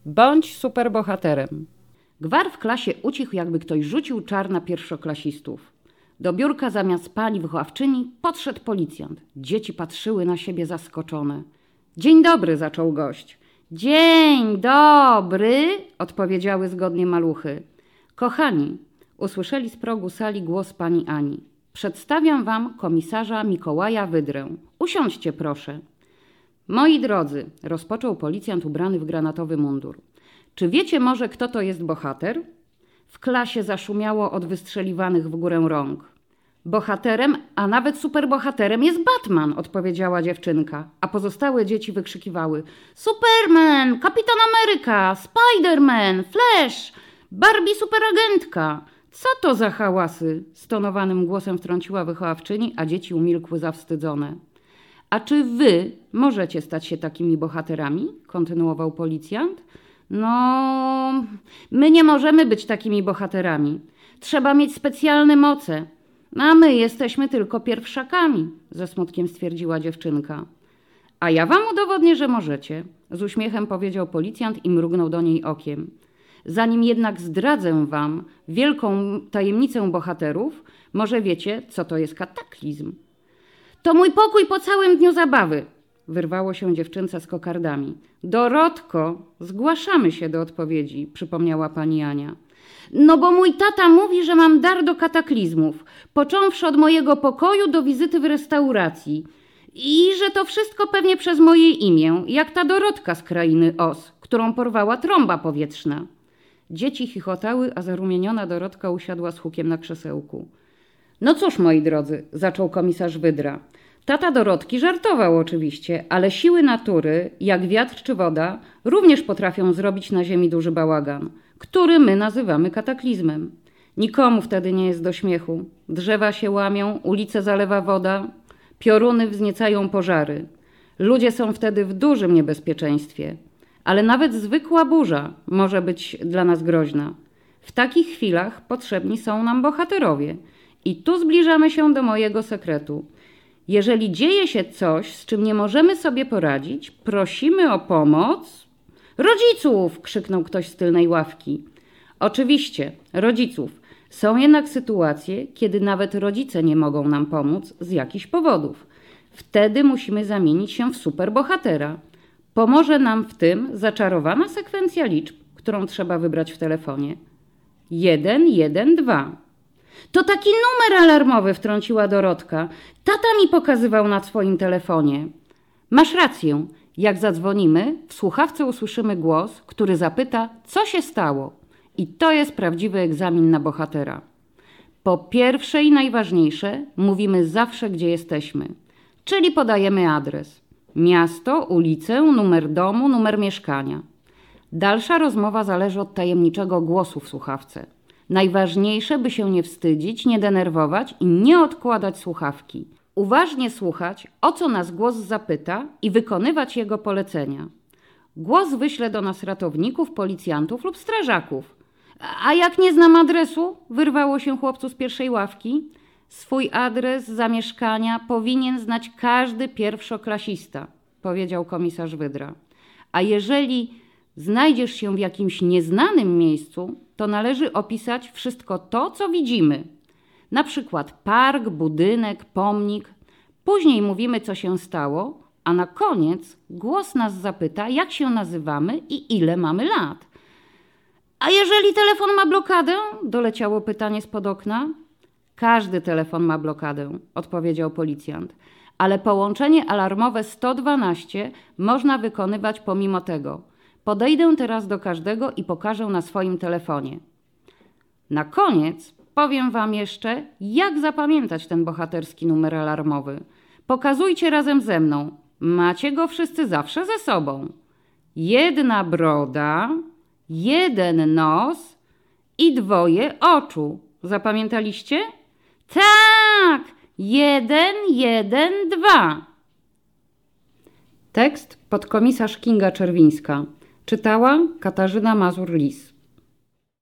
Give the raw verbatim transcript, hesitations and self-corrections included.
Bądź superbohaterem. Gwar w klasie ucichł, jakby ktoś rzucił czar na pierwszoklasistów. Do biurka zamiast pani wychowawczyni podszedł policjant. Dzieci patrzyły na siebie zaskoczone. Dzień dobry, zaczął gość. Dzień dobry, odpowiedziały zgodnie maluchy. Kochani, usłyszeli z progu sali głos pani Ani. Przedstawiam wam komisarza Mikołaja Wydrę. Usiądźcie proszę. Moi drodzy, rozpoczął policjant ubrany w granatowy mundur. Czy wiecie może, kto to jest bohater? W klasie zaszumiało od wystrzeliwanych w górę rąk. Bohaterem, a nawet superbohaterem jest Batman, odpowiedziała dziewczynka, a pozostałe dzieci wykrzykiwały: Superman, Kapitan Ameryka, Spiderman, Flash, Barbie superagentka. Co to za hałasy? Stonowanym głosem wtrąciła wychowawczyni, a dzieci umilkły zawstydzone. A czy wy możecie stać się takimi bohaterami? Kontynuował policjant. No, my nie możemy być takimi bohaterami. Trzeba mieć specjalne moce. A my jesteśmy tylko pierwszakami, ze smutkiem stwierdziła dziewczynka. A ja wam udowodnię, że możecie, z uśmiechem powiedział policjant i mrugnął do niej okiem. Zanim jednak zdradzę wam wielką tajemnicę bohaterów, może wiecie, co to jest kataklizm. To mój pokój po całym dniu zabawy, wyrwało się dziewczynce z kokardami. Dorotko, zgłaszamy się do odpowiedzi, przypomniała pani Ania. No bo mój tata mówi, że mam dar do kataklizmów, począwszy od mojego pokoju do wizyty w restauracji. I że to wszystko pewnie przez moje imię, jak ta Dorotka z krainy Oz, którą porwała trąba powietrzna. Dzieci chichotały, a zarumieniona Dorotka usiadła z hukiem na krzesełku. No cóż, moi drodzy, zaczął komisarz Wydra. Tata Dorotki żartował oczywiście, ale siły natury, jak wiatr czy woda, również potrafią zrobić na ziemi duży bałagan, który my nazywamy kataklizmem. Nikomu wtedy nie jest do śmiechu. Drzewa się łamią, ulice zalewa woda, pioruny wzniecają pożary. Ludzie są wtedy w dużym niebezpieczeństwie. Ale nawet zwykła burza może być dla nas groźna. W takich chwilach potrzebni są nam bohaterowie. I tu zbliżamy się do mojego sekretu. Jeżeli dzieje się coś, z czym nie możemy sobie poradzić, prosimy o pomoc... Rodziców! Krzyknął ktoś z tylnej ławki. Oczywiście, rodziców. Są jednak sytuacje, kiedy nawet rodzice nie mogą nam pomóc z jakichś powodów. Wtedy musimy zamienić się w superbohatera. Pomoże nam w tym zaczarowana sekwencja liczb, którą trzeba wybrać w telefonie. jeden, jeden, dwa. To taki numer alarmowy, wtrąciła Dorotka. Tata mi pokazywał na swoim telefonie. Masz rację. Jak zadzwonimy, w słuchawce usłyszymy głos, który zapyta, co się stało. I to jest prawdziwy egzamin na bohatera. Po pierwsze i najważniejsze, mówimy zawsze, gdzie jesteśmy. Czyli podajemy adres. Miasto, ulicę, numer domu, numer mieszkania. Dalsza rozmowa zależy od tajemniczego głosu w słuchawce. Najważniejsze, by się nie wstydzić, nie denerwować i nie odkładać słuchawki. Uważnie słuchać, o co nas głos zapyta i wykonywać jego polecenia. Głos wyśle do nas ratowników, policjantów lub strażaków. A jak nie znam adresu? Wyrwało się chłopcu z pierwszej ławki. Swój adres zamieszkania powinien znać każdy pierwszoklasista, powiedział komisarz Wydra. A jeżeli znajdziesz się w jakimś nieznanym miejscu, to należy opisać wszystko to, co widzimy. Na przykład park, budynek, pomnik. Później mówimy, co się stało, a na koniec głos nas zapyta, jak się nazywamy i ile mamy lat. A jeżeli telefon ma blokadę? Doleciało pytanie spod okna. Każdy telefon ma blokadę, odpowiedział policjant. Ale połączenie alarmowe sto dwanaście można wykonywać pomimo tego. Podejdę teraz do każdego i pokażę na swoim telefonie. Na koniec powiem wam jeszcze, jak zapamiętać ten bohaterski numer alarmowy. Pokazujcie razem ze mną. Macie go wszyscy zawsze ze sobą. Jedna broda, jeden nos i dwoje oczu. Zapamiętaliście? Tak! Jeden, jeden, dwa. Tekst podkomisarz Kinga Czerwińska. Czytała Katarzyna Mazur-Lis.